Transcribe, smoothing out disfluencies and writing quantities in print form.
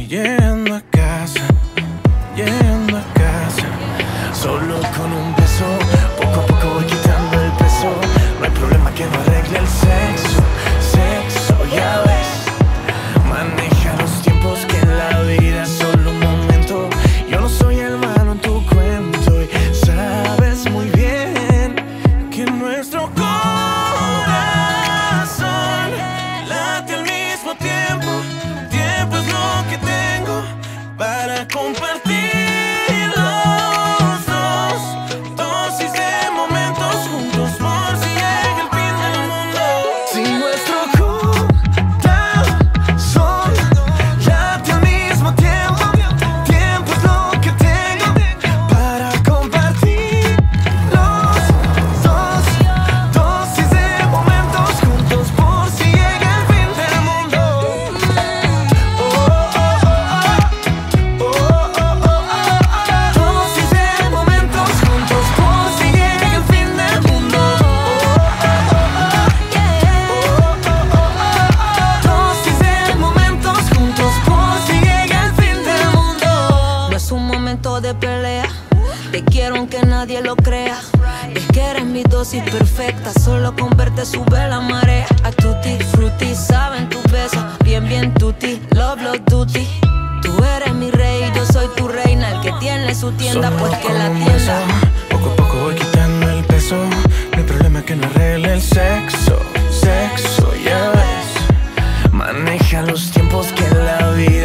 Llegando a casa, llegando a casa. Solo con un beso, poco a poco voy quitando el peso. No hay problema que no arregle el sexo, sexo, ya ves. Maneja los tiempos que en la vida es solo un momento. Yo no soy el malo en tu cuento y sabes muy bien que nuestro corazón late al mismo tiempo. Tiempo es lo que tengo para compartir los dos. Dosis de momentos juntos por si llega el fin del mundo. Si nuestro corazón late al mismo tiempo, tiempo es lo que tengo para compartir los dos. Dosis de momentos juntos por si llega el fin del mundo. Dosis de momentos juntos por si llega el fin del mundo. Dosis de momentos juntos por si llega el fin del mundo. No es un momento de pelea, te quiero aunque nadie lo crea. Es que eres mi dosis perfecta, solo con verte sube la marea. A tutti frutti, saben tus besos, bien bien tutti, love love duty. Tú eres mi rey, yo soy tu reina, el que tiene su tienda pues que la tienda. Poco a poco voy quitando el peso. No hay problema que no arregle el sexo, sexo, ya ves. Maneja los tiempos que en la vida